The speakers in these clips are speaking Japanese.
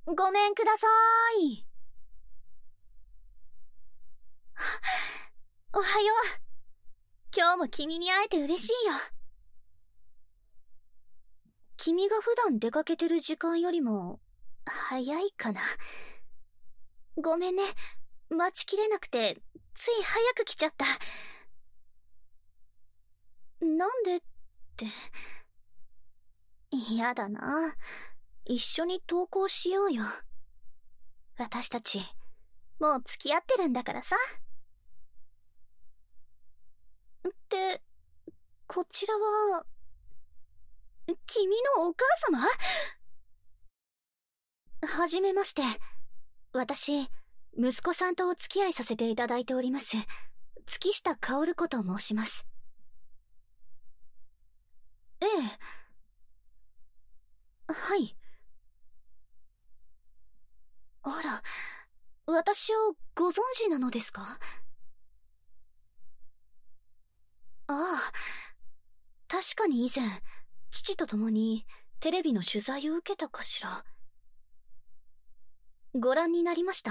ごめんください。おはよう。今日も君に会えて嬉しいよ。君が普段出かけてる時間よりも、早いかな。ごめんね。待ちきれなくて、つい早く来ちゃった。なんでって。嫌だな。一緒に登校しようよ。私たち、もう付き合ってるんだからさ。って、こちらは、君のお母様？はじめまして。私、息子さんとお付き合いさせていただいております。月下薫子と申します。ええ。はい。あら、私をご存知なのですか？ああ、確かに以前、父と共にテレビの取材を受けたかしら。ご覧になりました？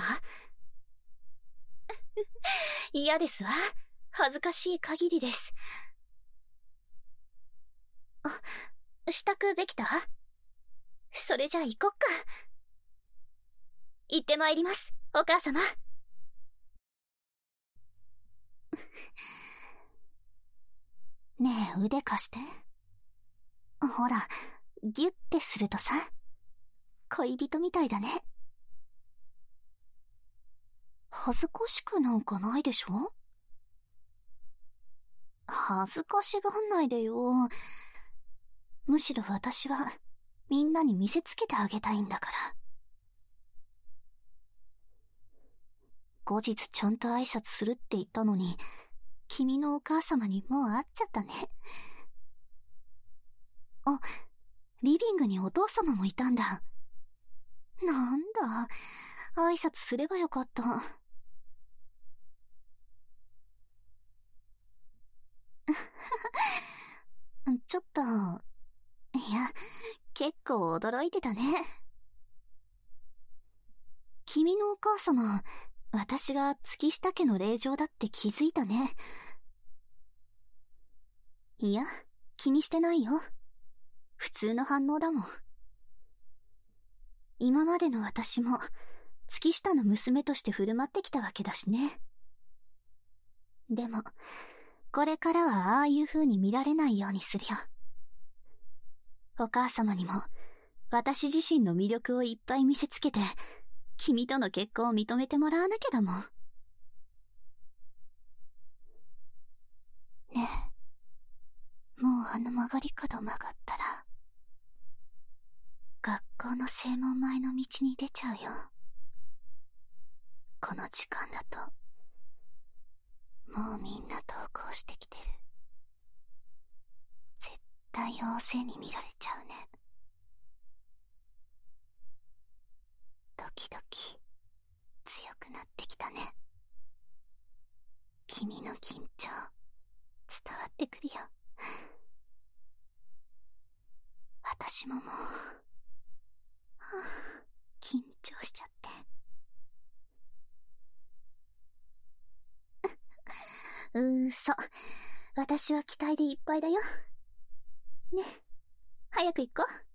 嫌ですわ。恥ずかしい限りです。あ、支度できた？それじゃあ行こっか。行ってまいります、お母様。ねえ、腕貸して。ほら、ギュッてするとさ、恋人みたいだね。恥ずかしくなんかないでしょ？恥ずかしがんないでよ。むしろ私は、みんなに見せつけてあげたいんだから。後日ちゃんと挨拶するって言ったのに、君のお母様にもう会っちゃったね。あ、リビングにお父様もいたんだ。なんだ、挨拶すればよかった。ちょっと、いや、結構驚いてたね。君のお母様、私が月下家の令嬢だって気づいたね。いや、気にしてないよ。普通の反応だもん。今までの私も、月下の娘として振る舞ってきたわけだしね。でも、これからはああいう風に見られないようにするよ。お母様にも、私自身の魅力をいっぱい見せつけて、君との結婚を認めてもらわなきゃだもん。ねえ、もうあの曲がり角曲がったら、学校の正門前の道に出ちゃうよ。この時間だと、もうみんな登校してきてる。絶対大勢に見られちゃうね。ドキドキ、強くなってきたね。君の緊張、伝わってくるよ。私ももう、緊張しちゃって。嘘。私は期待でいっぱいだよ。ね、早く行こう。